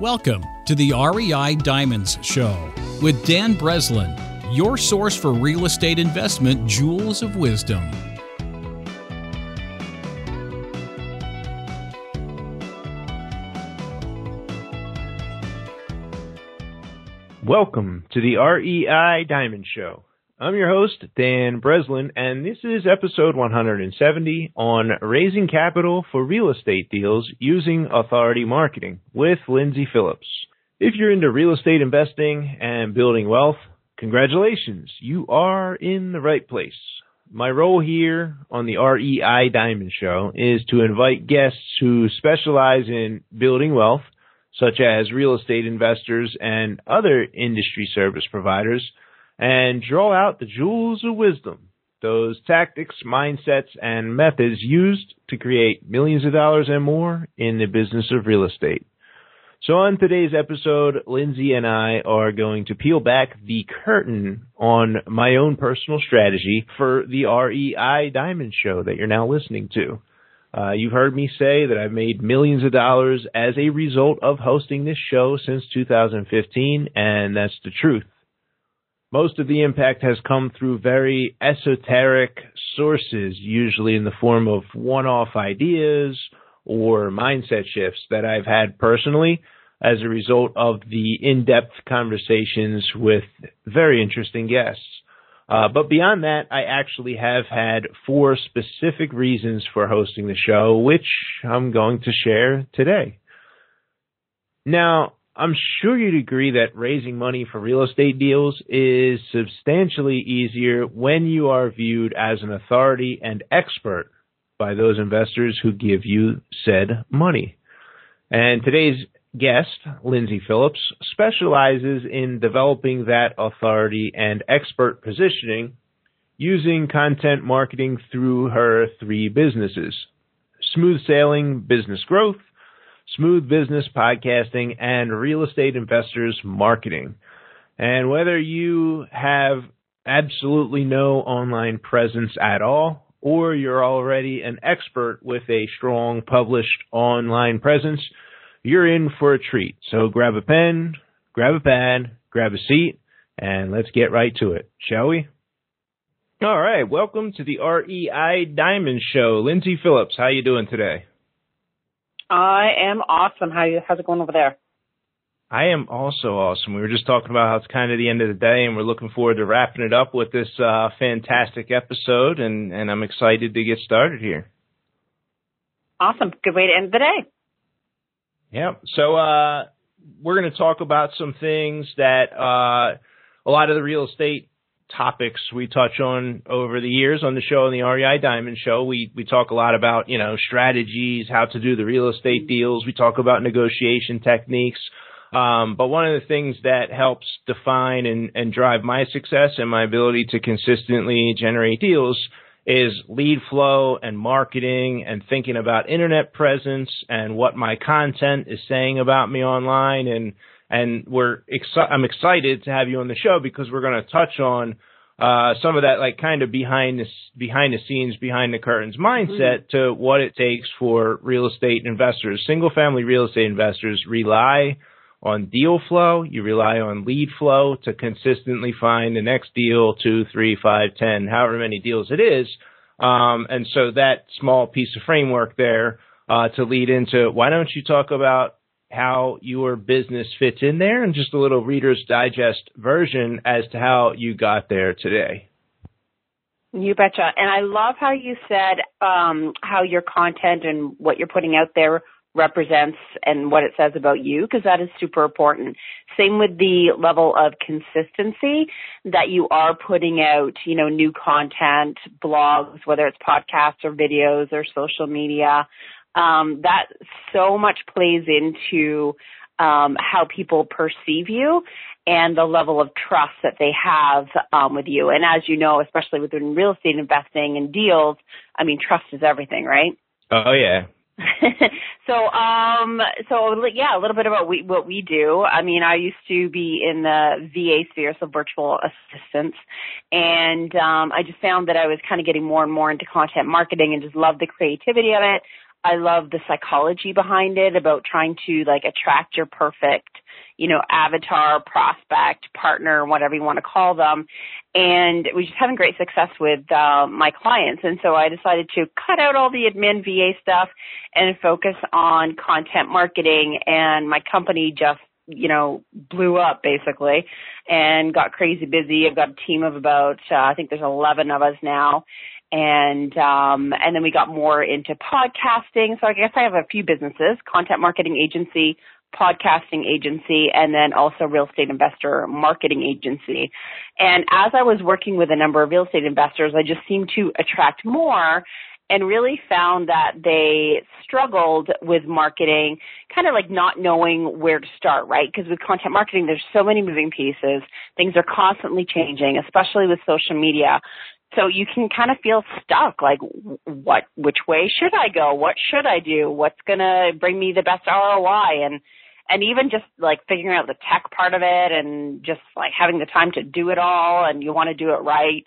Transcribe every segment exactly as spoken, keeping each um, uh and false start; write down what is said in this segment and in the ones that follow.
Welcome to the R E I Diamonds Show with Dan Breslin, your source for real estate investment jewels of wisdom. Welcome to the R E I Diamond Show. I'm your host, Dan Breslin, and this is episode one hundred seventy on raising capital for real estate deals using authority marketing with Lindsay Phillips. If you're into real estate investing and building wealth, congratulations, you are in the right place. My role here on the R E I Diamond Show is to invite guests who specialize in building wealth, such as real estate investors and other industry service providers, and draw out the jewels of wisdom, those tactics, mindsets, and methods used to create millions of dollars and more in the business of real estate. So on today's episode, Lindsay and I are going to peel back the curtain on my own personal strategy for the R E I Diamond Show that you're now listening to. Uh, you've heard me say that I've made millions of dollars as a result of hosting this show since two thousand fifteen, and that's the truth. Most of the impact has come through very esoteric sources, usually in the form of one-off ideas or mindset shifts that I've had personally as a result of the in-depth conversations with very interesting guests. Uh, but beyond that, I actually have had four specific reasons for hosting the show, which I'm going to share today. Now, I'm sure you'd agree that raising money for real estate deals is substantially easier when you are viewed as an authority and expert by those investors who give you said money. And today's guest, Lindsay Phillips, specializes in developing that authority and expert positioning using content marketing through her three businesses: Smooth Sailing Business Growth, Smooth Business Podcasting, and Real Estate Investors Marketing. And whether you have absolutely no online presence at all, or you're already an expert with a strong published online presence, you're in for a treat. So grab a pen, grab a pad, grab a seat, and let's get right to it, shall we? All right, welcome to the R E I Diamond Show. Lindsay Phillips, how you doing today? I am awesome. How you, how's it going over there? I am also awesome. We were just talking about how it's kind of the end of the day, and we're looking forward to wrapping it up with this uh, fantastic episode, and, and I'm excited to get started here. Awesome. Good way to end the day. Yeah. So uh, we're going to talk about some things that uh, a lot of the real estate topics we touch on over the years on the show, on the R E I Diamond Show. We we talk a lot about, you know, strategies, how to do the real estate deals. We talk about negotiation techniques. Um, but one of the things that helps define and, and drive my success and my ability to consistently generate deals is lead flow and marketing and thinking about internet presence and what my content is saying about me online. And And we're exci- I'm excited to have you on the show because we're going to touch on uh, some of that, like kind of behind the behind the scenes, behind the curtains mindset mm-hmm. to what it takes for real estate investors. Single family real estate investors rely on deal flow. You rely on lead flow to consistently find the next deal, two, three, five, ten, however many deals it is. Um, and so that small piece of framework there uh, to lead into, why don't you talk about how your business fits in there, and just a little Reader's Digest version as to how you got there today. You betcha. And I love how you said um, how your content and what you're putting out there represents and what it says about you, because that is super important. Same with the level of consistency that you are putting out, you know, new content, blogs, whether it's podcasts or videos or social media. Um, that so much plays into um, how people perceive you and the level of trust that they have um, with you. And as you know, especially within real estate investing and deals, I mean, trust is everything, right? Oh, yeah. so, um, so yeah, a little bit about we, what we do. I mean, I used to be in the V A sphere, so virtual assistants, and um, I just found that I was kind of getting more and more into content marketing and just loved the creativity of it. I love the psychology behind it, about trying to like attract your perfect, you know, avatar, prospect, partner, whatever you want to call them. And we just having great success with uh, my clients. And so I decided to cut out all the admin V A stuff and focus on content marketing. And my company just, you know, blew up basically and got crazy busy. I've got a team of about, uh, I think there's eleven of us now. And, um, and then we got more into podcasting. So I guess I have a few businesses, content marketing agency, podcasting agency, and then also real estate investor marketing agency. And as I was working with a number of real estate investors, I just seemed to attract more and really found that they struggled with marketing, kind of like not knowing where to start, right? Because with content marketing, there's so many moving pieces. Things are constantly changing, especially with social media. So you can kind of feel stuck, like what, which way should I go? What should I do? What's going to bring me the best R O I? And, and even just like figuring out the tech part of it and just like having the time to do it all, and you want to do it right.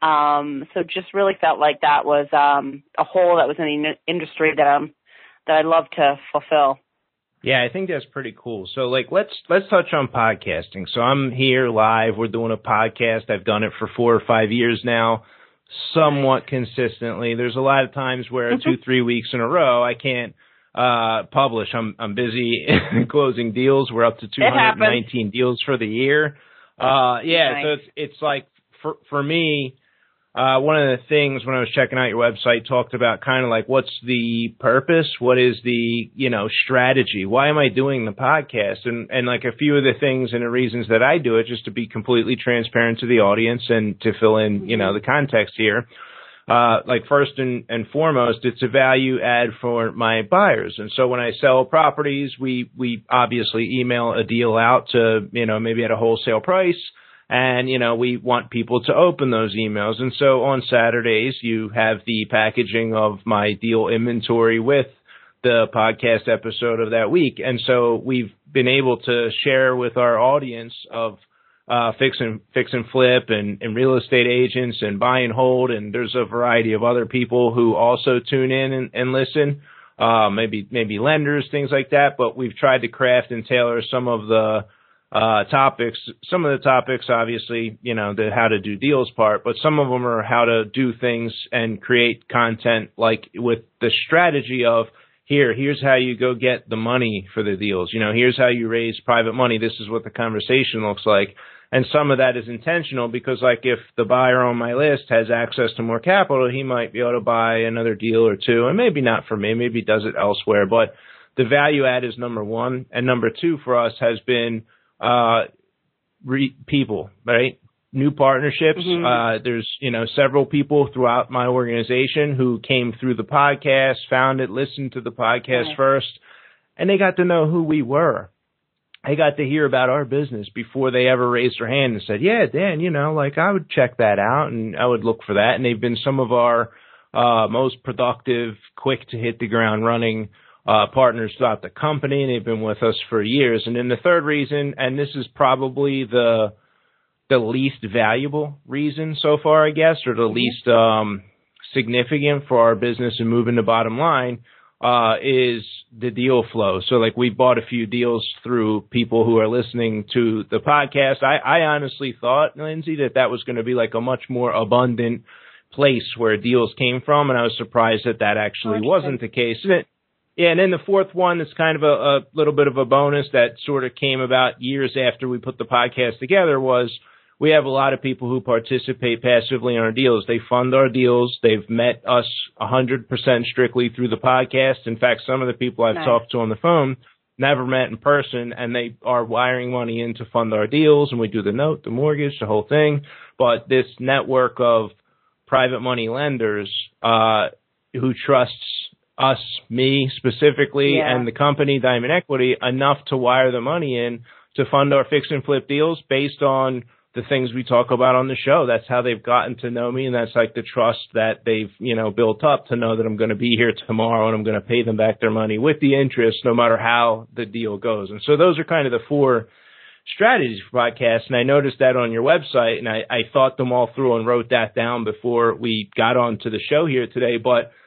Um, so just really felt like that was, um, a hole that was in the in- industry that, um, that I'd love to fulfill. Yeah, I think that's pretty cool. So, like, let's let's touch on podcasting. So I'm here live. We're doing a podcast. I've done it for four or five years now, somewhat consistently. There's a lot of times where mm-hmm. two, three weeks in a row I can't uh, publish. I'm I'm busy closing deals. We're up to two hundred nineteen deals for the year. Uh, yeah, nice. So it's it's like for for me. Uh, one of the things when I was checking out your website talked about kind of like, what's the purpose? What is the, you know, strategy? Why am I doing the podcast? And, and like a few of the things and the reasons that I do it, just to be completely transparent to the audience and to fill in, you know, the context here. Uh, like first and, and foremost, it's a value add for my buyers. And so when I sell properties, we, we obviously email a deal out to, you know, maybe at a wholesale price. And, you know, we want people to open those emails. And so on Saturdays, you have the packaging of my deal inventory with the podcast episode of that week. And so we've been able to share with our audience of uh, fix and fix and flip and, and real estate agents and buy and hold. And there's a variety of other people who also tune in and, and listen, uh, maybe maybe lenders, things like that. But we've tried to craft and tailor some of the Uh, topics, some of the topics, obviously, you know, the how to do deals part, but some of them are how to do things and create content, like with the strategy of here, here's how you go get the money for the deals. You know, here's how you raise private money. This is what the conversation looks like. And some of that is intentional because, like, if the buyer on my list has access to more capital, he might be able to buy another deal or two, and maybe not for me, maybe he does it elsewhere. But the value add is number one. And number two for us has been Uh, re- people, right? New partnerships. Mm-hmm. Uh, there's, you know, several people throughout my organization who came through the podcast, found it, listened to the podcast yeah. first, and they got to know who we were. They got to hear about our business before they ever raised their hand and said, yeah, Dan, you know, like I would check that out and I would look for that. And they've been some of our, uh, most productive, quick to hit the ground running Uh, partners throughout the company, and they've been with us for years. And then the third reason, and this is probably the the least valuable reason so far, I guess, or the least um, significant for our business and moving the bottom line, uh, is the deal flow. So, like, we bought a few deals through people who are listening to the podcast. I, I honestly thought, Lindsay, that that was going to be like a much more abundant place where deals came from, and I was surprised that that actually okay. wasn't the case. And it, Yeah, and then the fourth one is kind of a, a little bit of a bonus that sort of came about years after we put the podcast together was we have a lot of people who participate passively in our deals. They fund our deals. They've met us one hundred percent strictly through the podcast. In fact, some of the people I've nice. talked to on the phone never met in person, and they are wiring money in to fund our deals, and we do the note, the mortgage, the whole thing. But this network of private money lenders uh, who trusts us, me specifically, yeah. and the company, Diamond Equity, enough to wire the money in to fund our fix and flip deals based on the things we talk about on the show. That's how they've gotten to know me, and that's like the trust that they've, you know, built up to know that I'm going to be here tomorrow and I'm going to pay them back their money with the interest no matter how the deal goes. And so those are kind of the four strategies for podcasts, and I noticed that on your website, and I, I thought them all through and wrote that down before we got on to the show here today. But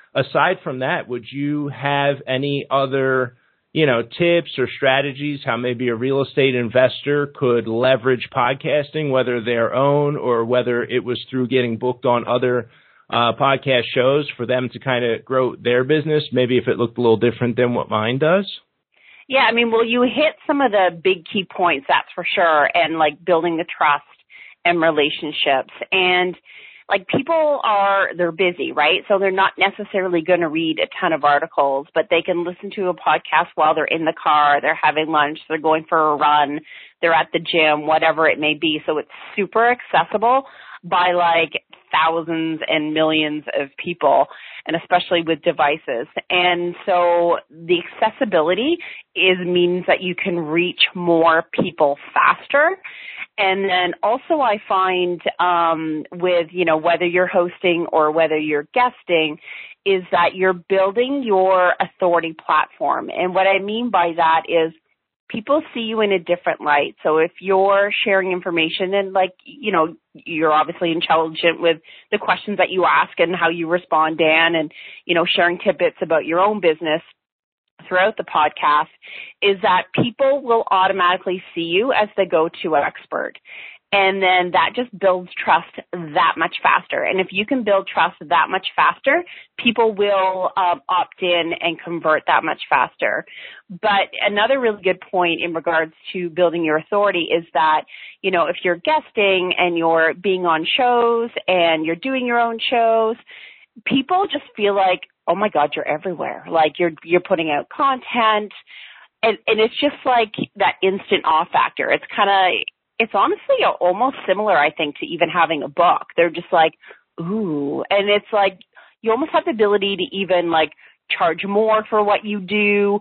aside from that, would you have any other, you know, tips or strategies how maybe a real estate investor could leverage podcasting, whether their own or whether it was through getting booked on other uh, podcast shows for them to kind of grow their business, maybe if it looked a little different than what mine does? Yeah, I mean, well, you hit some of the big key points, that's for sure, and like building the trust and relationships. And like people are, they're busy, right? So they're not necessarily going to read a ton of articles, but they can listen to a podcast while they're in the car, they're having lunch, they're going for a run, they're at the gym, whatever it may be. So it's super accessible by like thousands and millions of people, and especially with devices. And so the accessibility is means that you can reach more people faster. And then also I find um, with, you know, whether you're hosting or whether you're guesting, is that you're building your authority platform. And what I mean by that is people see you in a different light. So if you're sharing information and like, you know, you're obviously intelligent with the questions that you ask and how you respond, Dan, and, you know, sharing tidbits about your own business throughout the podcast, is that people will automatically see you as the go-to expert. And then that just builds trust that much faster. And if you can build trust that much faster, people will um, opt in and convert that much faster. But another really good point in regards to building your authority is that, you know, if you're guesting and you're being on shows and you're doing your own shows, people just feel like, oh my God, you're everywhere. Like you're you're putting out content. And, and it's just like that instant awe factor. It's kind of, it's honestly almost similar, I think, to even having a book. They're just like, ooh. And it's like you almost have the ability to even like charge more for what you do,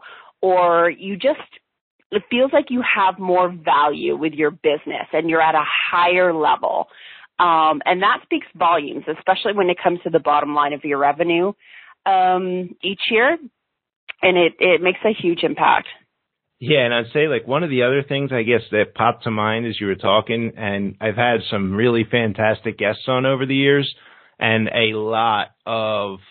or you just, it feels like you have more value with your business and you're at a higher level. Um, and that speaks volumes, especially when it comes to the bottom line of your revenue um, each year. And it, it makes a huge impact. Yeah, and I'd say like one of the other things I guess that popped to mind as you were talking, and I've had some really fantastic guests on over the years, and a lot of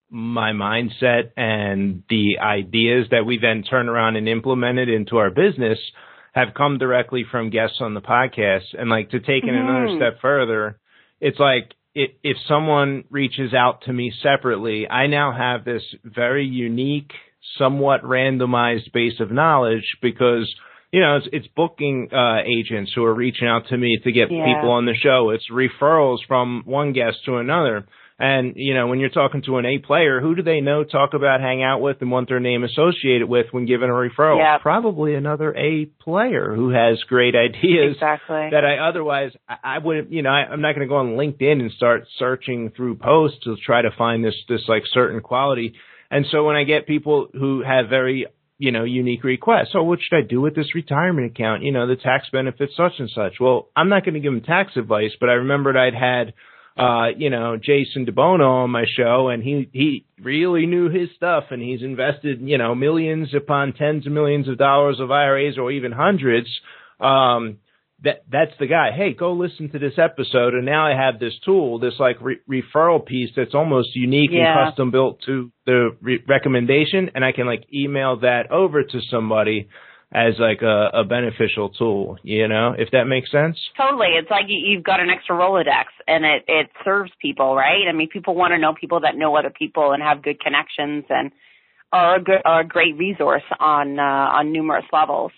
my mindset and the ideas that we then turn around and implemented into our business have come directly from guests on the podcast. And like to take it mm-hmm. another step further, it's like it, if someone reaches out to me separately, I now have this very unique, somewhat randomized base of knowledge because, you know, it's, it's booking uh, agents who are reaching out to me to get yeah. people on the show. It's referrals from one guest to another. And, you know, when you're talking to an A player, who do they know, talk about, hang out with, and want their name associated with when given a referral? Yep. Probably another A player who has great ideas exactly. that I otherwise, I, I wouldn't, you know, I, I'm not going to go on LinkedIn and start searching through posts to try to find this, this like certain quality. And so when I get people who have very, you know, unique requests, oh, what should I do with this retirement account? You know, the tax benefits such and such. Well, I'm not going to give them tax advice, but I remembered I'd had, uh, you know, Jason DeBono on my show, and he, he really knew his stuff, and he's invested, you know, millions upon tens of millions of dollars of I R As or even hundreds. Um, that that's the guy. Hey, go listen to this episode. And now I have this tool, this like re- referral piece that's almost unique yeah. and custom built to the re- recommendation. And I can like email that over to somebody as like a, a beneficial tool, you know, if that makes sense. Totally. It's like you've got an extra Rolodex, and it, it serves people, right? I mean, people want to know people that know other people and have good connections and are a, good, are a great resource on uh, on numerous levels.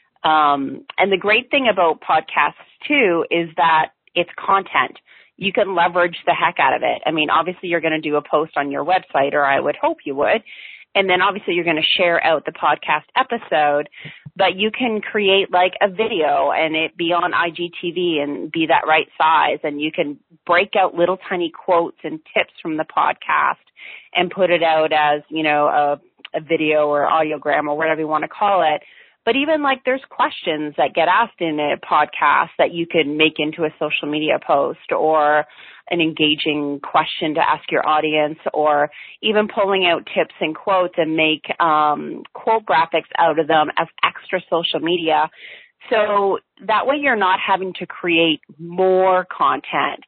Um, and the great thing about podcasts, too, is that it's content. You can leverage the heck out of it. I mean, obviously, you're going to do a post on your website, or I would hope you would. And then, obviously, you're going to share out the podcast episode. But you can create, like, a video and it be on I G T V and be that right size. And you can break out little tiny quotes and tips from the podcast and put it out as, you know, a, a video or audiogram or whatever you want to call it. But even like there's questions that get asked in a podcast that you can make into a social media post, or an engaging question to ask your audience, or even pulling out tips and quotes and make um, quote graphics out of them as extra social media. So that way you're not having to create more content.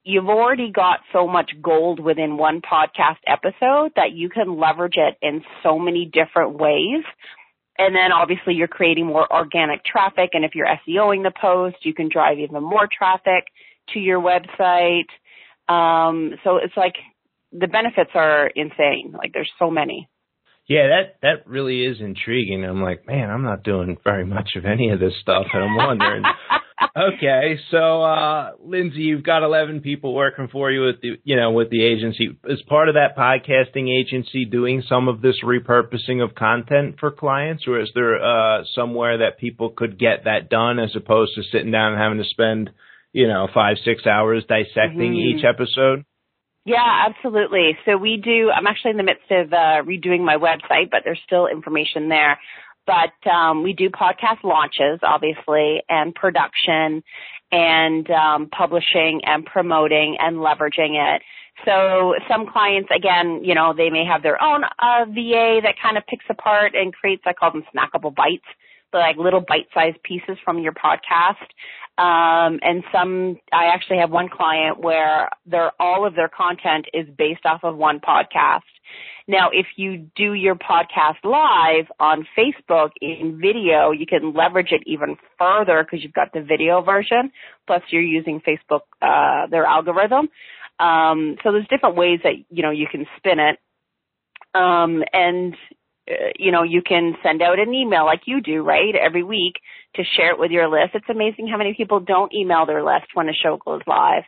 you've already got so much gold within one podcast episode that you can leverage it in so many different ways. And then obviously you're creating more organic traffic. And if you're SEOing the post, you can drive even more traffic to your website. Um, so it's like the benefits are insane. Like there's so many. Yeah, that, that really is intriguing. I'm like, man, I'm not doing very much of any of this stuff. And I'm wondering, okay, so, uh, Lindsay, you've got eleven people working for you with the, you know, with the agency. Is part of that podcasting agency doing some of this repurposing of content for clients, or is there, uh, somewhere that people could get that done as opposed to sitting down and having to spend, you know, five, six hours dissecting mm-hmm. each episode? Yeah, absolutely. So we do, I'm actually in the midst of uh, redoing my website, but there's still information there. But um, we do podcast launches, obviously, and production and um, publishing and promoting and leveraging it. So some clients, again, you know, they may have their own uh, V A that kind of picks apart and creates, I call them snackable bites, but like little bite-sized pieces from your podcast. Um, and some, I actually have one client where their, all of their content is based off of one podcast. Now, if you do your podcast live on Facebook in video, you can leverage it even further because you've got the video version, plus you're using Facebook, uh, their algorithm. Um, so there's different ways that, you know, you can spin it. Um, and, uh, you know, you can send out an email like you do, right, every week to share it with your list. It's amazing how many people don't email their list when a show goes live.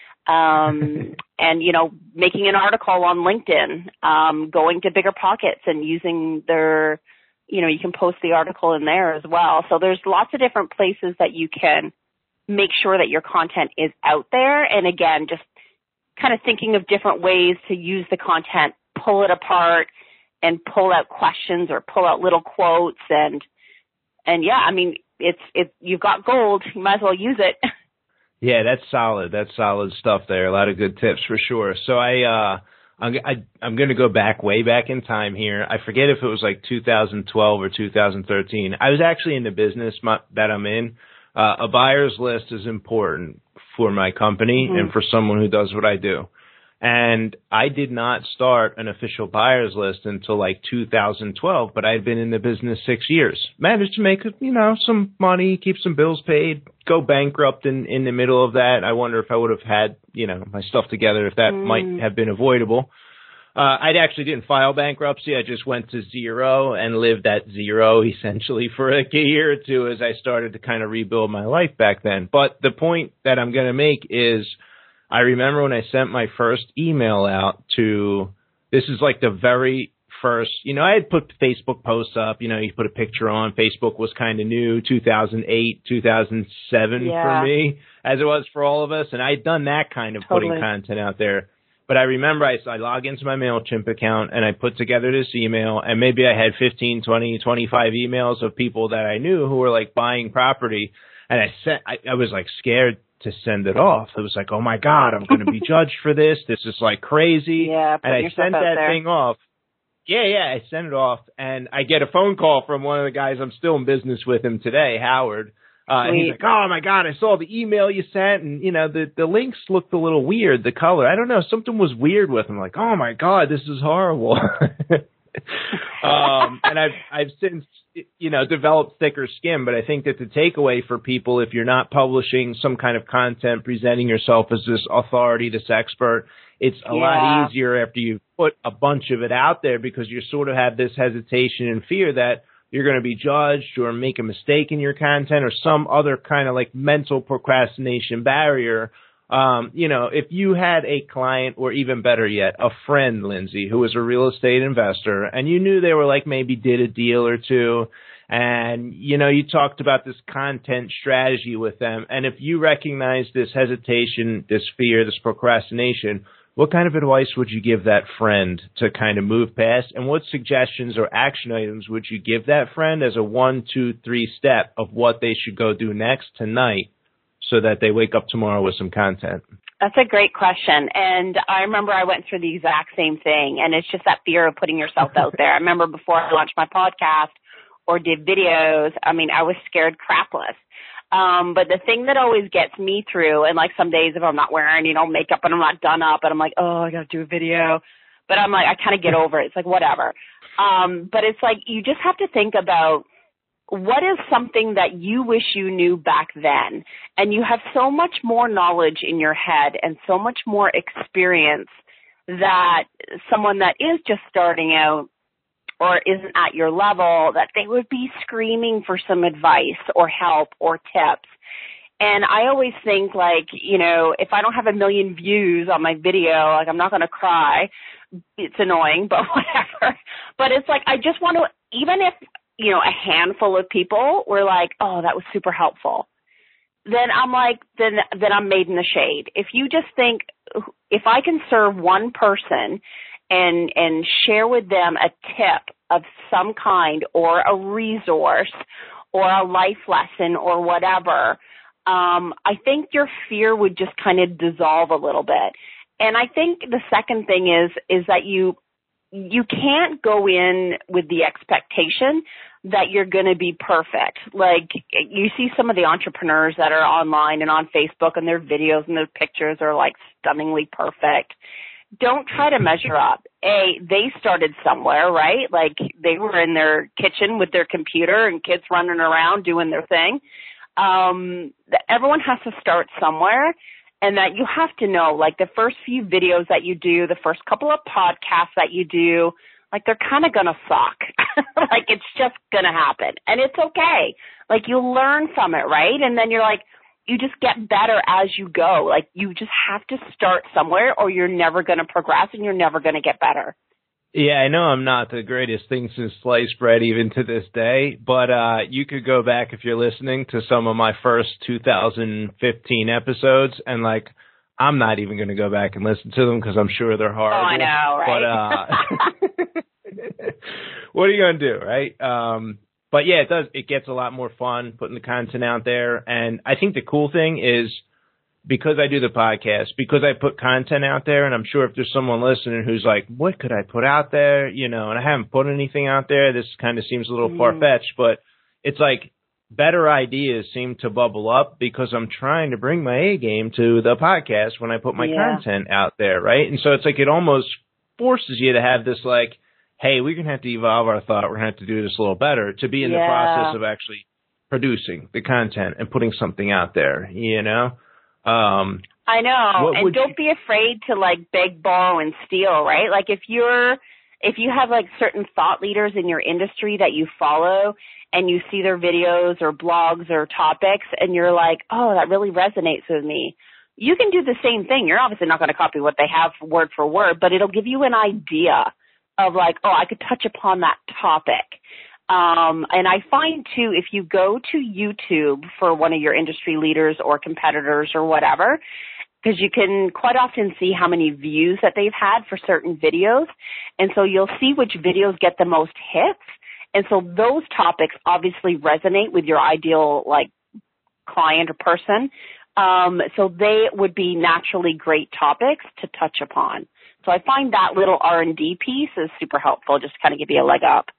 Um, and, you know, making an article on LinkedIn, um, going to Bigger Pockets and using their, you know, you can post the article in there as well. So there's lots of different places that you can make sure that your content is out there. And again, just kind of thinking of different ways to use the content, pull it apart and pull out questions or pull out little quotes. And, and yeah, I mean, it's, it, you've got gold. You might as well use it. Yeah, that's solid. That's solid stuff there. A lot of good tips for sure. So I, uh, I'm, I, I'm going to go back way back in time here. I forget if it was like two thousand twelve or two thousand thirteen. I was actually in the business my, that I'm in. Uh, a buyer's list is important for my company mm-hmm. and for someone who does what I do. And I did not start an official buyer's list until like two thousand twelve, but I'd been in the business six years. Managed to make, you know, some money, keep some bills paid, go bankrupt in, in the middle of that. I wonder if I would have had, you know, my stuff together, if that mm. might have been avoidable. Uh, I actually didn't file bankruptcy. I just went to zero and lived at zero essentially for like a year or two as I started to kind of rebuild my life back then. But the point that I'm going to make is, I remember when I sent my first email out to, this is like the very first, you know, I had put Facebook posts up, you know, you put a picture on. Facebook was kind of new, two thousand eight, two thousand seven yeah. for me, as it was for all of us. And I'd done that kind of totally. putting content out there. But I remember I, I log into my MailChimp account and I put together this email, and maybe I had fifteen, twenty, twenty-five emails of people that I knew who were like buying property. And I sent, I, I was like scared to send it off. It was like, oh my God, I'm going to be judged for this. This is like crazy. Yeah, and I sent that there. thing off. Yeah, yeah, I sent it off, and I get a phone call from one of the guys. I'm still in business with him today, Howard. Uh, and he's like, oh my God, I saw the email you sent, and you know, the, the links looked a little weird, the color. I don't know, something was weird with them. Like, oh my God, this is horrible. um, and I've, I've since, you know, developed thicker skin, but I think that the takeaway for people, if you're not publishing some kind of content, presenting yourself as this authority, this expert, it's a yeah. lot easier after you put a bunch of it out there, because you sort of have this hesitation and fear that you're going to be judged or make a mistake in your content or some other kind of like mental procrastination barrier. Um, you know, if you had a client, or even better yet, a friend, Lindsay, who was a real estate investor, and you knew they were like maybe did a deal or two, and, you know, you talked about this content strategy with them, and if you recognize this hesitation, this fear, this procrastination, what kind of advice would you give that friend to kind of move past? And what suggestions or action items would you give that friend as a one, two, three step of what they should go do next tonight, so that they wake up tomorrow with some content? That's a great question. And I remember I went through the exact same thing. And it's just that fear of putting yourself out there. I remember before I launched my podcast or did videos, I mean, I was scared crapless. Um, but the thing that always gets me through, and like some days if I'm not wearing, you know, makeup and I'm not done up and I'm like, oh, I got to do a video. But I'm like, I kind of get over it. It's like, whatever. Um, but it's like, you just have to think about what is something that you wish you knew back then. And you have so much more knowledge in your head and so much more experience that someone that is just starting out or isn't at your level, that they would be screaming for some advice or help or tips. And I always think, like, you know, if I don't have a million views on my video, like, I'm not going to cry. It's annoying, but whatever. But it's like, I just want to, even if, you know, a handful of people were like, oh, that was super helpful, then I'm like, then, then I'm made in the shade. If you just think, if I can serve one person and, and share with them a tip of some kind or a resource or a life lesson or whatever, um, I think your fear would just kind of dissolve a little bit. And I think the second thing is, is that you, you can't go in with the expectation that you're going to be perfect. Like, you see some of the entrepreneurs that are online and on Facebook, and their videos and their pictures are like stunningly perfect. Don't try to measure up. A, they started somewhere, right? Like, they were in their kitchen with their computer and kids running around doing their thing. Um, everyone has to start somewhere. And that you have to know, like, the first few videos that you do, the first couple of podcasts that you do, like, they're kind of going to suck. Like, it's just going to happen. And it's okay. Like, you'll learn from it, right? And then you're like, you just get better as you go. Like, you just have to start somewhere or you're never going to progress and you're never going to get better. Yeah, I know I'm not the greatest thing since sliced bread even to this day, but uh, you could go back if you're listening to some of my first two thousand fifteen episodes, and, like, I'm not even going to go back and listen to them because I'm sure they're horrible. Oh, I know, right? But uh, what are you going to do, right? Um, but, yeah, it does. It gets a lot more fun putting the content out there, and I think the cool thing is, because I do the podcast, because I put content out there, and I'm sure if there's someone listening who's like, what could I put out there? You know, and I haven't put anything out there. This kind of seems a little mm. far-fetched, but it's like better ideas seem to bubble up because I'm trying to bring my A game to the podcast when I put my yeah. content out there, right? And so it's like it almost forces you to have this like, hey, we're going to have to evolve our thought. We're going to have to do this a little better to be in yeah. the process of actually producing the content and putting something out there, you know? Um, I know, and don't you... be afraid to like beg, borrow, and steal, right? Like if you're, if you have like certain thought leaders in your industry that you follow and you see their videos or blogs or topics and you're like, oh, that really resonates with me. You can do the same thing. You're obviously not going to copy what they have word for word, but it'll give you an idea of like, oh, I could touch upon that topic. Um, and I find, too, if you go to YouTube for one of your industry leaders or competitors or whatever, because you can quite often see how many views that they've had for certain videos. And so you'll see which videos get the most hits. And so those topics obviously resonate with your ideal, like, client or person. Um, so they would be naturally great topics to touch upon. So I find that little R and D piece is super helpful, just to kind of give you a leg up.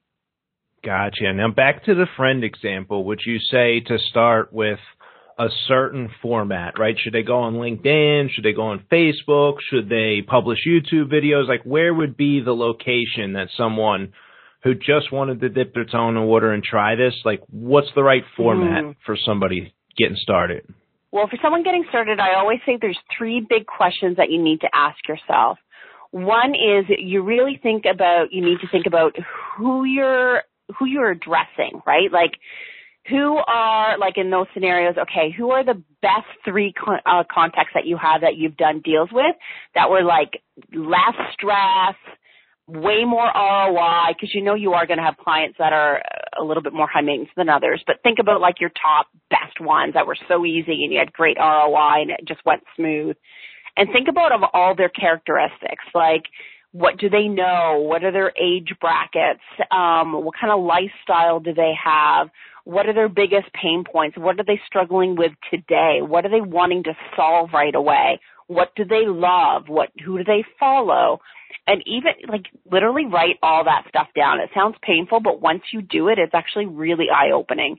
Gotcha. Now back to the friend example, would you say to start with a certain format, right? Should they go on LinkedIn? Should they go on Facebook? Should they publish YouTube videos? Like where would be the location that someone who just wanted to dip their toe in the water and try this, like what's the right format mm. for somebody getting started? Well, for someone getting started, I always say there's three big questions that you need to ask yourself. One is you really think about, you need to think about who you're who you're addressing, right? Like who are, like in those scenarios, okay, who are the best three con- uh, contacts that you have that you've done deals with that were like less stress, way more R O I, because you know you are going to have clients that are a little bit more high maintenance than others, but think about like your top best ones that were so easy and you had great R O I and it just went smooth. And think about of all their characteristics, like what do they know? What are their age brackets? Um, what kind of lifestyle do they have? What are their biggest pain points? What are they struggling with today? What are they wanting to solve right away? What do they love? What, who do they follow? And even like literally write all that stuff down. It sounds painful, but once you do it, it's actually really eye-opening.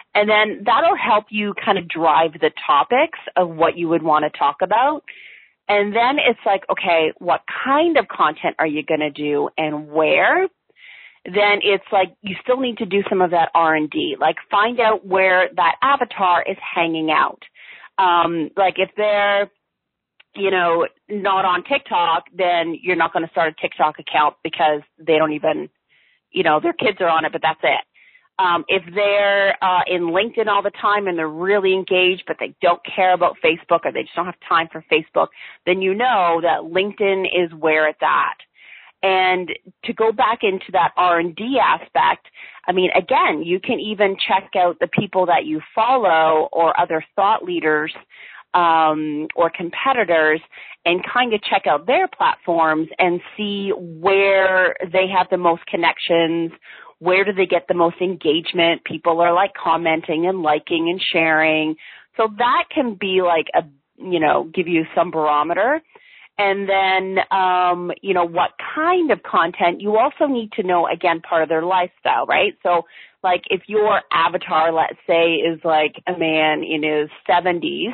And then that'll help you kind of drive the topics of what you would want to talk about. And then it's like, okay, what kind of content are you going to do and where? Then it's like you still need to do some of that R and D, like find out where that avatar is hanging out. Um, like if they're, you know, not on TikTok, then you're not going to start a TikTok account because they don't even, you know, their kids are on it, but that's it. Um, if they're uh, in LinkedIn all the time and they're really engaged, but they don't care about Facebook or they just don't have time for Facebook, then you know that LinkedIn is where it's at. And to go back into that R and D aspect, I mean, again, you can even check out the people that you follow or other thought leaders um, or competitors and kind of check out their platforms and see where they have the most connections. Where do they get the most engagement? People are like commenting and liking and sharing. So that can be like a, you know, give you some barometer. And then, um, you know, what kind of content you also need to know, again, part of their lifestyle, right? So like if your avatar, let's say, is like a man in his seventies,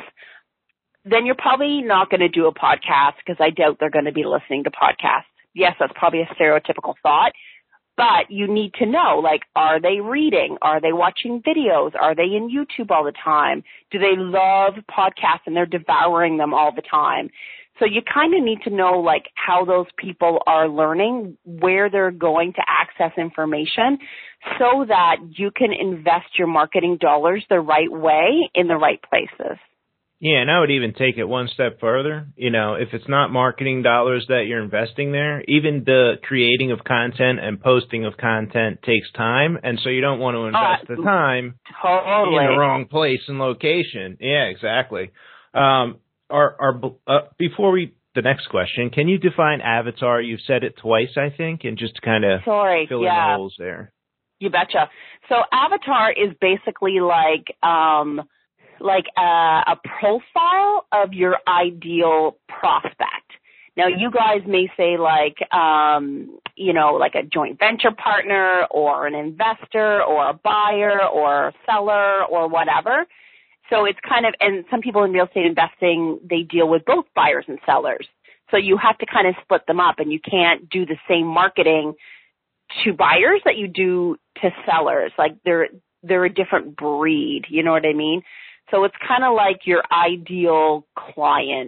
then you're probably not going to do a podcast because I doubt they're going to be listening to podcasts. Yes, that's probably a stereotypical thought. But you need to know, like, are they reading? Are they watching videos? Are they in YouTube all the time? Do they love podcasts and they're devouring them all the time? So you kind of need to know, like, how those people are learning, where they're going to access information so that you can invest your marketing dollars the right way in the right places. Yeah, and I would even take it one step further. You know, if it's not marketing dollars that you're investing there, even the creating of content and posting of content takes time, and so you don't want to invest uh, the time totally. in the wrong place and location. Yeah, exactly. Um, our, our, uh, before we, the next question, can you define avatar? You've said it twice, I think, and just kind of Sorry, fill yeah. in the holes there. You betcha. So avatar is basically like, um, like a, a profile of your ideal prospect. Now, you guys may say like, um, you know, like a joint venture partner or an investor or a buyer or a seller or whatever. So it's kind of, and some people in real estate investing, they deal with both buyers and sellers. So you have to kind of split them up, and you can't do the same marketing to buyers that you do to sellers. Like they're, they're a different breed. You know what I mean? So it's kind of like your ideal client,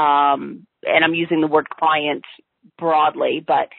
um, and I'm using the word client broadly, but,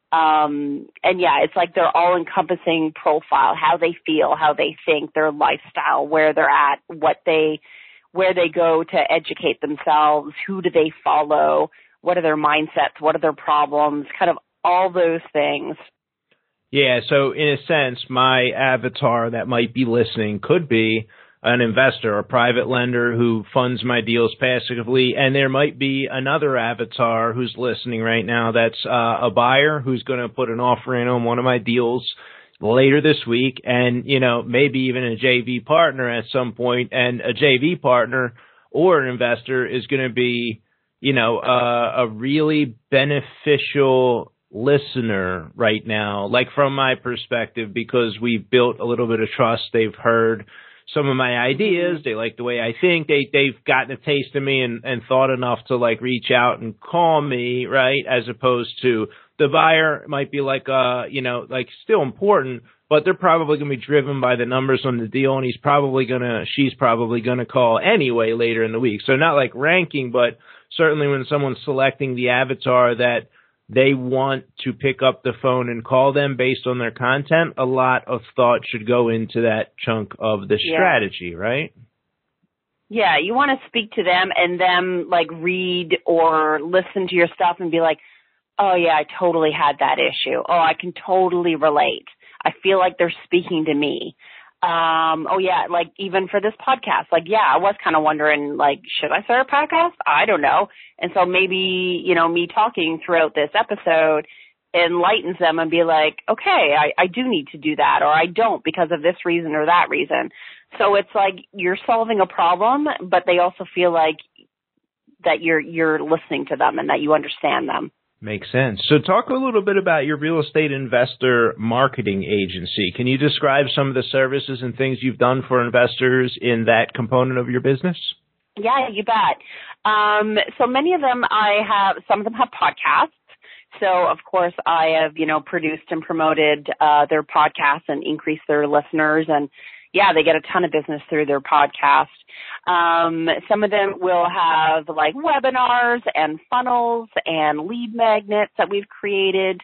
um, and yeah, it's like their all-encompassing profile, how they feel, how they think, their lifestyle, where they're at, what they, where they go to educate themselves, who do they follow, what are their mindsets, what are their problems, kind of all those things. Yeah, so in a sense, my avatar that might be listening could be an investor, a private lender who funds my deals passively, and there might be another avatar who's listening right now that's uh, a buyer who's going to put an offer in on one of my deals later this week, and, you know, maybe even a J V partner at some point, and a J V partner or an investor is going to be, you know, uh, a really beneficial listener right now, like from my perspective, because we've built a little bit of trust. They've heard some of my ideas. They like the way I think. They, they've gotten a taste of me and, and thought enough to like reach out and call me, right? As opposed to the buyer might be like, uh, you know, like still important, but they're probably going to be driven by the numbers on the deal, and he's probably going to, she's probably going to call anyway later in the week. So not like ranking, but certainly when someone's selecting the avatar that they want to pick up the phone and call them based on their content, a lot of thought should go into that chunk of the yeah. strategy, right? Yeah, you want to speak to them and them like read or listen to your stuff and be like, oh yeah, I totally had that issue. Oh, I can totally relate. I feel like they're speaking to me. Um, oh yeah, like even for this podcast, like, yeah, I was kind of wondering, like, should I start a podcast? I don't know. And so maybe, you know, me talking throughout this episode enlightens them and be like, okay, I, I do need to do that, or I don't because of this reason or that reason. So it's like you're solving a problem, but they also feel like that you're, you're listening to them and that you understand them. Makes sense. So talk a little bit about your real estate investor marketing agency. Can you describe some of the services and things you've done for investors in that component of your business? Yeah, you bet. Um, so many of them I have, some of them have podcasts. So of course I have, you know, produced and promoted uh, their podcasts and increased their listeners, and yeah, they get a ton of business through their podcast. Um, some of them will have like webinars and funnels and lead magnets that we've created,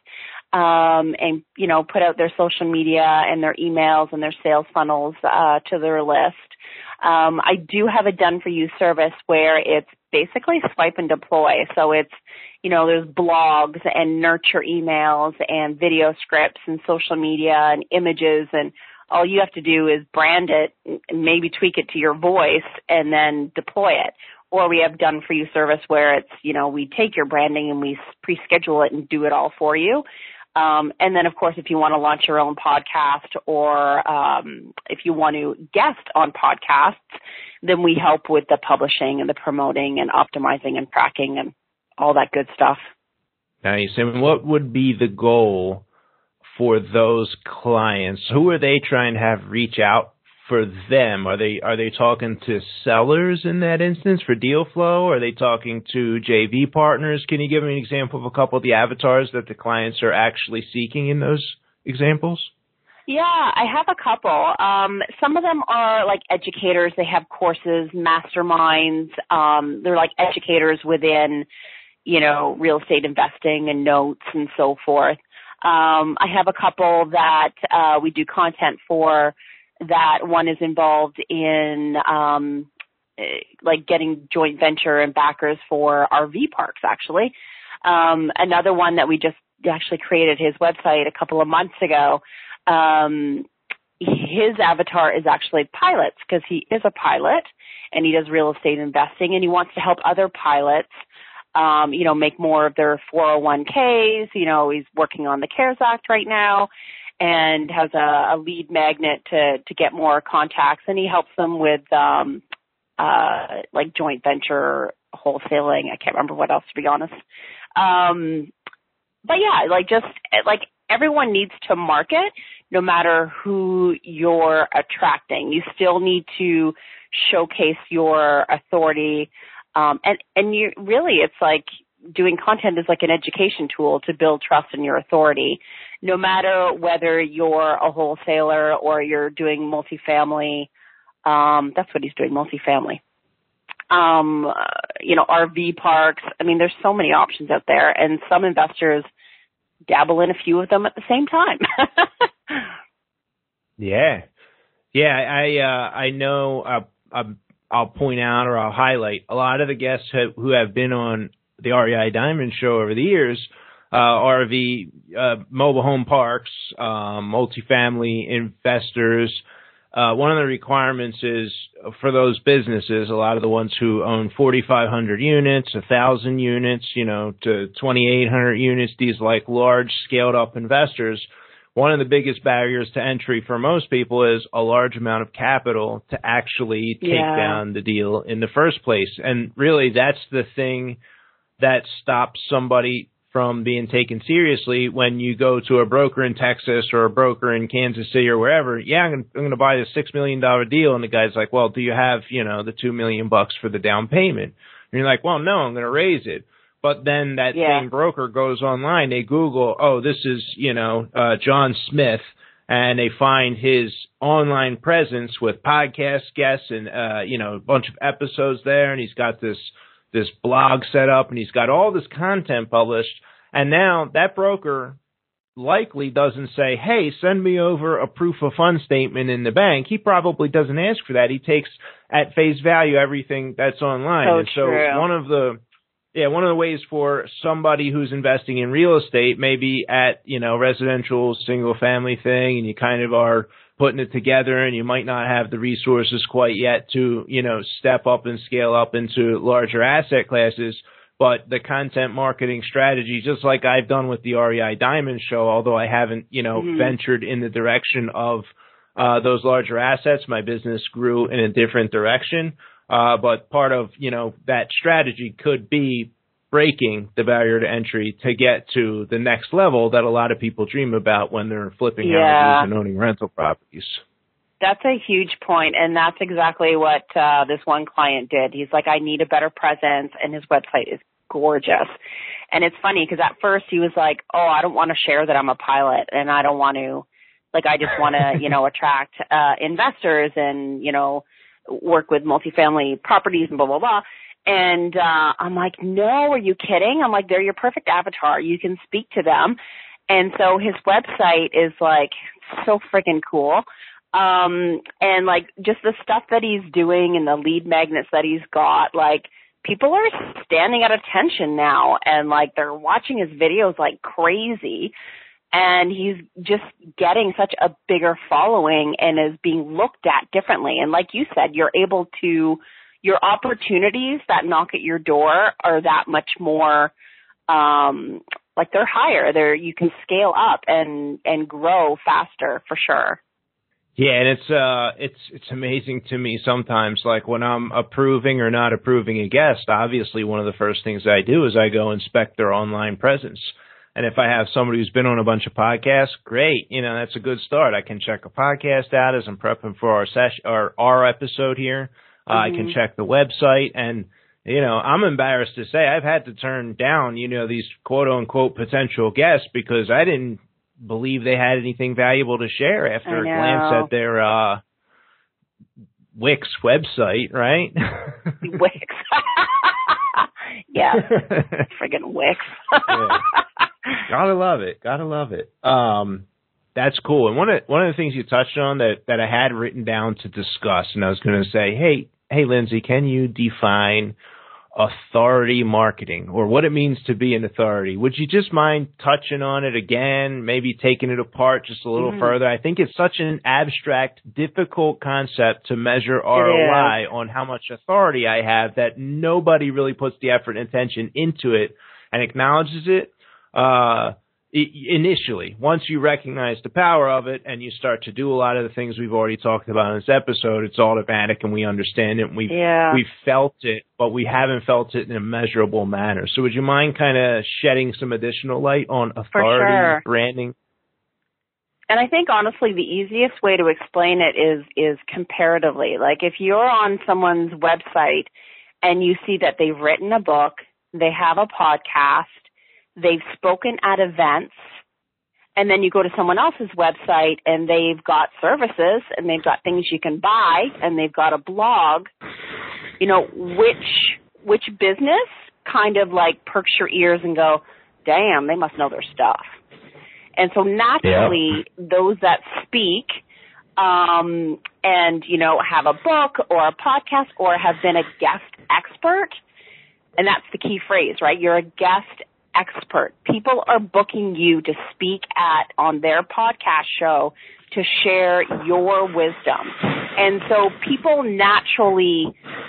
um, and, you know, put out their social media and their emails and their sales funnels uh, to their list. Um, I do have a done for you service where it's basically swipe and deploy. So it's, you know, there's blogs and nurture emails and video scripts and social media and images, and all you have to do is brand it, maybe tweak it to your voice, and then deploy it. Or we have done for you service where it's, you know, we take your branding and we pre-schedule it and do it all for you. Um, and then, of course, if you want to launch your own podcast, or um, if you want to guest on podcasts, then we help with the publishing and the promoting and optimizing and tracking and all that good stuff. Nice. And what would be the goal for those clients? Who are they trying to have reach out for them? Are they are they talking to sellers in that instance for deal flow? Are they talking to J V partners? Can you give me an example of a couple of the avatars that the clients are actually seeking in those examples? Yeah, I have a couple. Um, some of them are like educators. They have courses, masterminds. Um, they're like educators within, you know, real estate investing and notes and so forth. Um, I have a couple that uh, we do content for. That one is involved in um, like getting joint venture and backers for R V parks, actually. Um, another one that we just actually created his website a couple of months ago. Um, his avatar is actually pilots, because he is a pilot and he does real estate investing, and he wants to help other pilots Um, you know, make more of their four oh one k's. You know, he's working on the CARES Act right now and has a, a lead magnet to, to get more contacts. And he helps them with, um, uh, like joint venture wholesaling. I can't remember what else, to be honest. Um, but yeah, like just like everyone needs to market no matter who you're attracting. You still need to showcase your authority. Um, and, and you really, it's like doing content is like an education tool to build trust in your authority, no matter whether you're a wholesaler or you're doing multifamily. Um, that's what he's doing, multifamily. Um, uh, you know, R V parks. I mean, there's so many options out there, and some investors dabble in a few of them at the same time. yeah. Yeah. I, uh, I know, uh, I'm, I'll point out or I'll highlight a lot of the guests have, who have been on the R E I Diamond Show over the years, uh, R V, uh, mobile home parks, um, multifamily investors. Uh, one of the requirements is for those businesses, a lot of the ones who own forty-five hundred units, one thousand units, you know, to twenty-eight hundred units, these like large scaled up investors. One of the biggest barriers to entry for most people is a large amount of capital to actually take yeah. down the deal in the first place. And really, that's the thing that stops somebody from being taken seriously when you go to a broker in Texas or a broker in Kansas City or wherever. Yeah, I'm going to buy this six million dollars deal. And the guy's like, well, do you have, you know, the two million bucks for the down payment? And you're like, well, no, I'm going to raise it. But then that yeah. same broker goes online, they Google, oh, this is, you know, uh, John Smith, and they find his online presence with podcast guests and, uh, you know, a bunch of episodes there, and he's got this, this blog set up, and he's got all this content published, and now that broker likely doesn't say, hey, send me over a proof of fund statement in the bank. He probably doesn't ask for that. He takes at face value everything that's online. So and so true. one of the Yeah, one of the ways for somebody who's investing in real estate, maybe at, you know, residential single family thing, and you kind of are putting it together and you might not have the resources quite yet to, you know, step up and scale up into larger asset classes. But the content marketing strategy, just like I've done with the R E I Diamond Show, although I haven't, you know, mm-hmm. ventured in the direction of uh, those larger assets, my business grew in a different direction. Uh, but part of, you know, that strategy could be breaking the barrier to entry to get to the next level that a lot of people dream about when they're flipping yeah. houses and owning rental properties. That's a huge point, and that's exactly what uh, this one client did. He's like, I need a better presence, and his website is gorgeous. And it's funny because at first he was like, oh, I don't want to share that I'm a pilot, and I don't want to, like, I just want to, you know, attract uh, investors and, you know, work with multifamily properties and blah, blah, blah. And uh, I'm like, no, are you kidding? I'm like, they're your perfect avatar. You can speak to them. And so his website is, like, so freaking cool. Um, and like just the stuff that he's doing and the lead magnets that he's got, like people are standing at attention now and like they're watching his videos like crazy, and he's just getting such a bigger following and is being looked at differently. And like you said, you're able to, your opportunities that knock at your door are that much more, um, like they're higher. They're, you can scale up and, and grow faster for sure. Yeah, and it's uh, it's it's amazing to me sometimes. Like when I'm approving or not approving a guest, obviously one of the first things I do is I go inspect their online presence. And if I have somebody who's been on a bunch of podcasts, great, you know, that's a good start. I can check a podcast out as I'm prepping for our session or our episode here. Uh, mm-hmm. I can check the website, and you know, I'm embarrassed to say I've had to turn down, you know, these quote unquote potential guests because I didn't believe they had anything valuable to share after a glance at their uh, Wix website, right? Wix. Yeah. Friggin' Wix. Yeah. Gotta love it. Gotta love it. Um, that's cool. And one of one of the things you touched on that, that I had written down to discuss, and I was going to say, hey, hey, Lindsay, can you define authority marketing, or what it means to be an authority? Would you just mind touching on it again, maybe taking it apart just a little mm-hmm. further? I think it's such an abstract, difficult concept to measure R O I on how much authority I have that nobody really puts the effort and attention into it and acknowledges it uh, initially. Once you recognize the power of it and you start to do a lot of the things we've already talked about in this episode, it's automatic and we understand it and we've, yeah. we've felt it, but we haven't felt it in a measurable manner. So would you mind kind of shedding some additional light on authority, sure. branding? And I think honestly the easiest way to explain it is is comparatively. Like if you're on someone's website and you see that they've written a book, they have a podcast, they've spoken at events, and then you go to someone else's website and they've got services and they've got things you can buy and they've got a blog, you know, which which business kind of like perks your ears and go, damn, they must know their stuff. And so naturally, yeah. those that speak um, and, you know, have a book or a podcast or have been a guest expert, and that's the key phrase, right? You're a guest expert. People are booking you to speak at on their podcast show to share your wisdom. And so people naturally,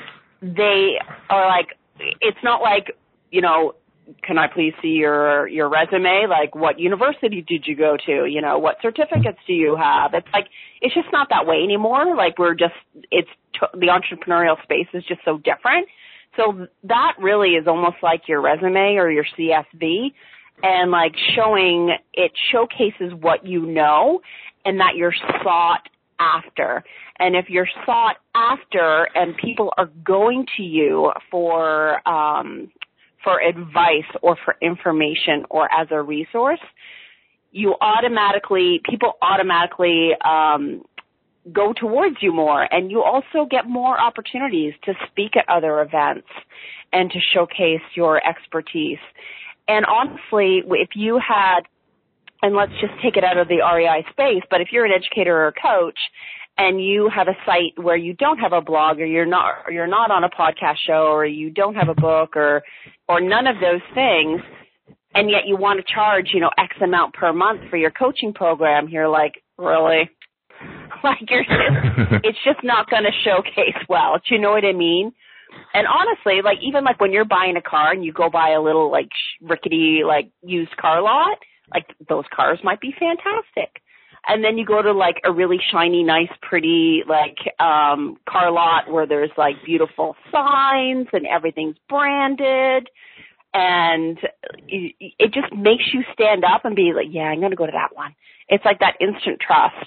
they are like, it's not like, you know, can I please see your, your resume? Like, what university did you go to? You know, what certificates do you have? It's like, it's just not that way anymore. Like, we're just, it's, t- the entrepreneurial space is just so different. So that really is almost like your resume or your C S V, and like showing, it showcases what you know and that you're sought after. And if you're sought after and people are going to you for, um, for advice or for information or as a resource, you automatically, people automatically, um, go towards you more, and you also get more opportunities to speak at other events and to showcase your expertise. And honestly, if you had, and let's just take it out of the R E I space, but if you're an educator or a coach and you have a site where you don't have a blog or you're not, or you're not on a podcast show or you don't have a book or, or none of those things, and yet you want to charge, you know, X amount per month for your coaching program, you're like, really? Like you're just, it's just not going to showcase well. Do you know what I mean? And honestly, like even like when you're buying a car and you go buy a little like rickety like used car lot, like those cars might be fantastic. And then you go to like a really shiny, nice, pretty like um car lot where there's like beautiful signs and everything's branded. And it just makes you stand up and be like, yeah, I'm going to go to that one. It's like that instant trust.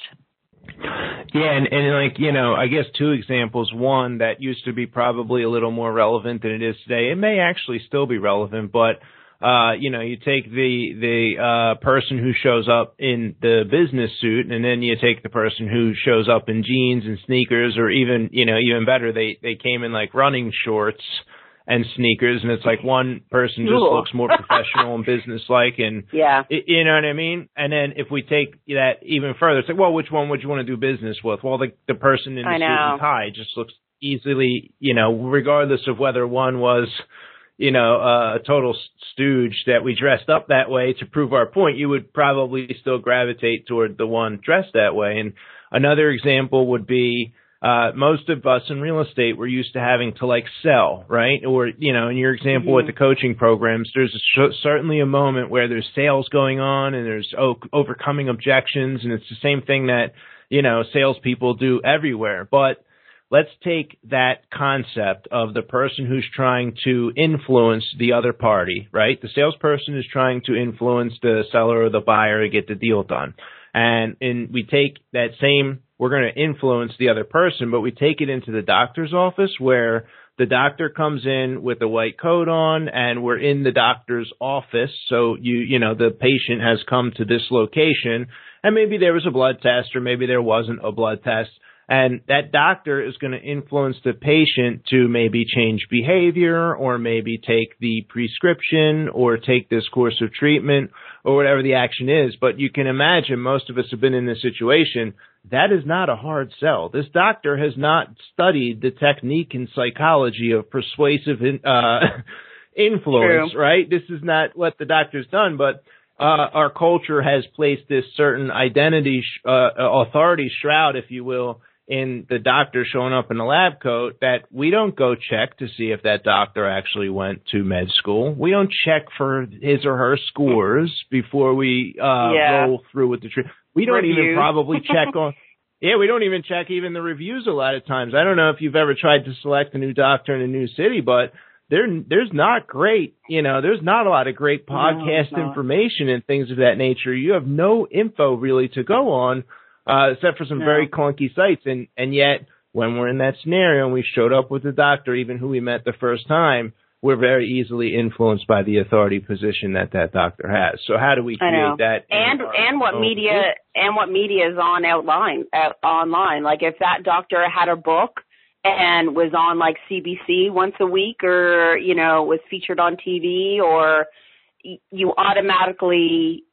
Yeah, and, and like, you know, I guess two examples. One that used to be probably a little more relevant than it is today. It may actually still be relevant, but, uh, you know, you take the, the, uh, person who shows up in the business suit, and then you take the person who shows up in jeans and sneakers, or even, you know, even better, they, they came in like running shorts and sneakers, and it's like one person just cool. looks more professional and business-like, and yeah. it, you know what I mean? And then if we take that even further, it's like, well, which one would you want to do business with? Well, the the person in the suit and tie just looks easily, you know, regardless of whether one was, you know, uh, a total stooge that we dressed up that way to prove our point, you would probably still gravitate toward the one dressed that way. And another example would be, Uh, most of us in real estate, we're used to having to like sell, right? Or, you know, in your example mm-hmm. with the coaching programs, there's a sh- certainly a moment where there's sales going on and there's o- overcoming objections. And it's the same thing that, you know, salespeople do everywhere. But let's take that concept of the person who's trying to influence the other party, right? The salesperson is trying to influence the seller or the buyer to get the deal done. And, and we take that same, we're going to influence the other person, but we take it into the doctor's office where the doctor comes in with a white coat on and we're in the doctor's office. So you, you know, the patient has come to this location and maybe there was a blood test or maybe there wasn't a blood test. And that doctor is going to influence the patient to maybe change behavior or maybe take the prescription or take this course of treatment or whatever the action is. But you can imagine most of us have been in this situation. That is not a hard sell. This doctor has not studied the technique and psychology of persuasive uh, influence, True. Right? This is not what the doctor's done, but uh, our culture has placed this certain identity, uh, authority shroud, if you will, in the doctor showing up in a lab coat that we don't go check to see if that doctor actually went to med school. We don't check for his or her scores before we uh, yeah. roll through with the treatment. We don't Reviews. even probably check on, yeah, we don't even check even the reviews a lot of times. I don't know if you've ever tried to select a new doctor in a new city, but there, there's not great, you know, there's not a lot of great podcast no, information and things of that nature. You have no info really to go on. Uh, except for some no. very clunky sites. And, and yet, when we're in that scenario and we showed up with the doctor, even who we met the first time, we're very easily influenced by the authority position that that doctor has. So how do we create that? And and what media group? and what media is on outline uh, online? Like if that doctor had a book and was on like C B C once a week, or you know was featured on T V, or y- you automatically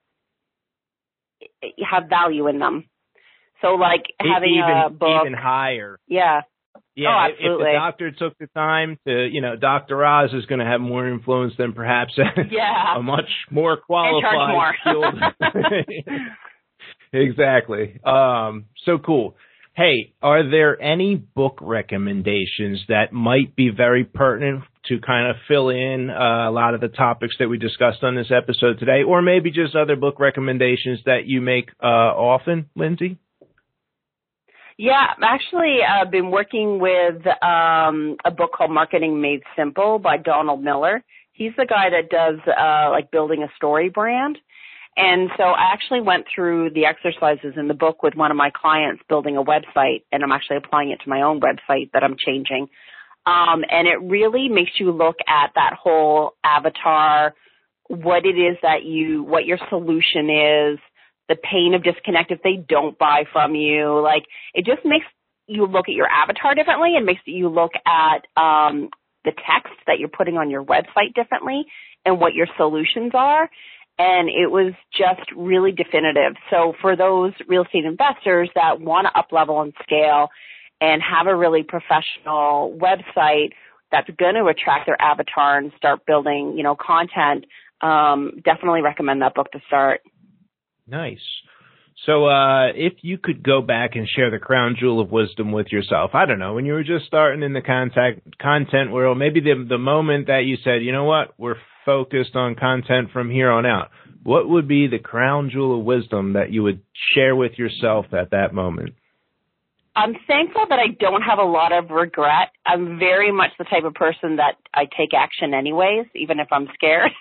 have value in them. So, like, having even, a book. Even higher. Yeah. Yeah, oh, if, absolutely. if the doctor took the time to, you know, Doctor Oz is going to have more influence than perhaps a, yeah. a much more qualified, more. skilled. Exactly. Um, so cool. Hey, are there any book recommendations that might be very pertinent to kind of fill in uh, a lot of the topics that we discussed on this episode today, or maybe just other book recommendations that you make uh, often, Lindsay? Yeah, actually, I've been working with um, a book called Marketing Made Simple by Donald Miller. He's the guy that does uh, like building a story brand. And so I actually went through the exercises in the book with one of my clients building a website, and I'm actually applying it to my own website that I'm changing. Um, and it really makes you look at that whole avatar, what it is that you, what your solution is, the pain of disconnect if they don't buy from you. Like, it just makes you look at your avatar differently and makes you look at um, the text that you're putting on your website differently and what your solutions are. And it was just really definitive. So for those real estate investors that want to up-level and scale and have a really professional website that's going to attract their avatar and start building, you know, content, um, definitely recommend that book to start. Nice. So uh, if you could go back and share the crown jewel of wisdom with yourself, I don't know, when you were just starting in the contact, content world, maybe the, the moment that you said, you know what, we're focused on content from here on out, what would be the crown jewel of wisdom that you would share with yourself at that moment? I'm thankful that I don't have a lot of regret. I'm very much the type of person that I take action anyways, even if I'm scared.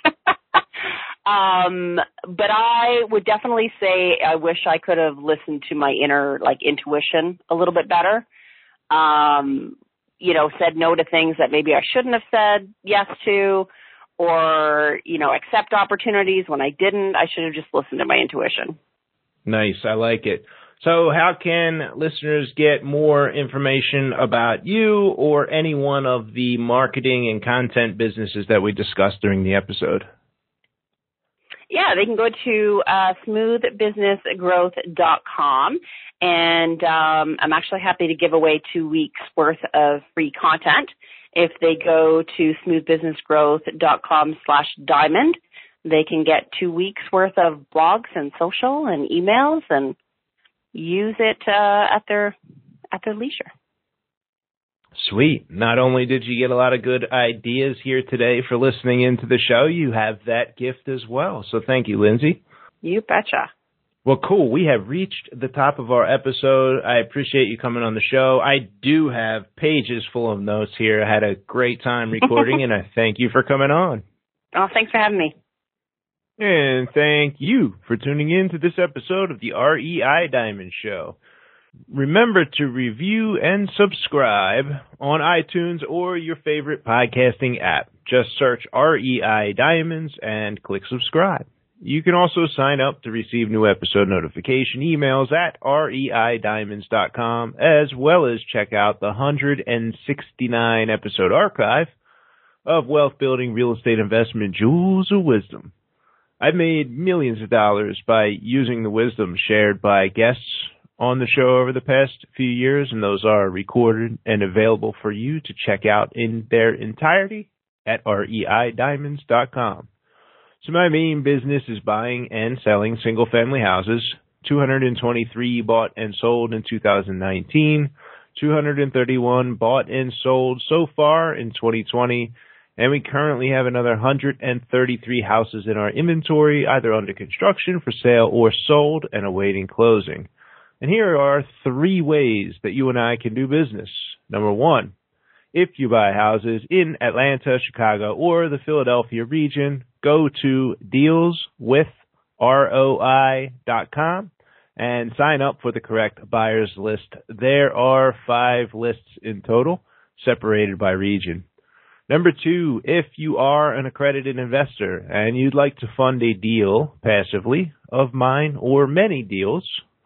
um, but I would definitely say I wish I could have listened to my inner, like, intuition a little bit better. Um, you know, said no to things that maybe I shouldn't have said yes to, or, you know, accept opportunities when I didn't. I should have just listened to my intuition. Nice. I like it. So how can listeners get more information about you or any one of the marketing and content businesses that we discussed during the episode? Yeah, they can go to uh, smooth business growth dot com, and um, I'm actually happy to give away two weeks worth of free content. If they go to smooth business growth dot com slash diamond, they can get two weeks worth of blogs and social and emails and use it uh, at their at their leisure. Sweet. Not only did you get a lot of good ideas here today for listening into the show, you have that gift as well. So thank you, Lindsay. You betcha. Well, cool. We have reached the top of our episode. I appreciate you coming on the show. I do have pages full of notes here. I had a great time recording, and I thank you for coming on. Oh, thanks for having me. And thank you for tuning in to this episode of the R E I Diamond Show. Remember to review and subscribe on iTunes or your favorite podcasting app. Just search R E I Diamonds and click subscribe. You can also sign up to receive new episode notification emails at R E I diamonds dot com, as well as check out the one hundred sixty-nine episode archive of Wealth Building Real Estate Investment Jewels of Wisdom. I've made millions of dollars by using the wisdom shared by guests on the show over the past few years, and those are recorded and available for you to check out in their entirety at R E I diamonds dot com. So my main business is buying and selling single-family houses, two hundred twenty-three bought and sold in two thousand nineteen, two hundred thirty-one bought and sold so far in twenty twenty, and we currently have another one hundred thirty-three houses in our inventory, either under construction, for sale, or sold and awaiting closing. And here are three ways that you and I can do business. Number one, if you buy houses in Atlanta, Chicago, or the Philadelphia region, go to deals with R O I dot com and sign up for the correct buyers list. There are five lists in total, separated by region. Number two, if you are an accredited investor and you'd like to fund a deal passively of mine or many deals,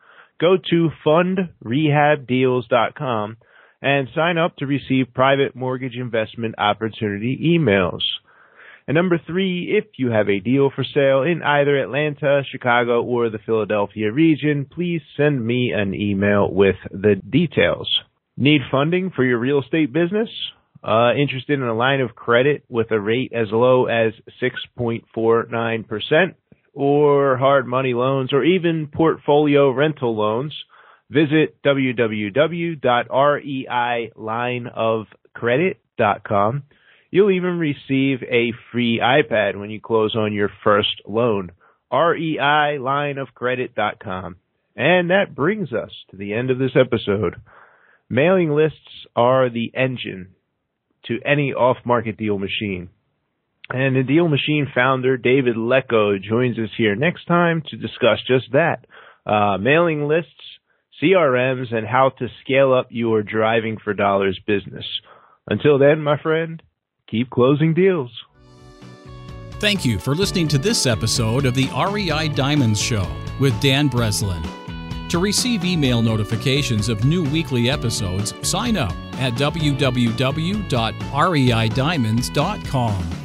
go to fund rehab deals dot com and sign up to receive private mortgage investment opportunity emails. And number three, if you have a deal for sale in either Atlanta, Chicago, or the Philadelphia region, please send me an email with the details. Need funding for your real estate business? Uh, interested in a line of credit with a rate as low as six point four nine percent? Or hard money loans, or even portfolio rental loans, visit w w w dot r e i line of credit dot com. You'll even receive a free iPad when you close on your first loan. R E I line of credit dot com. And that brings us to the end of this episode. Mailing lists are the engine to any off-market deal machine. And the Deal Machine founder, David Lecko, joins us here next time to discuss just that. Uh, mailing lists, C R Ms, and how to scale up your driving for dollars business. Until then, my friend, keep closing deals. Thank you for listening to this episode of the R E I Diamonds Show with Dan Breslin. To receive email notifications of new weekly episodes, sign up at w w w dot r e i diamonds dot com.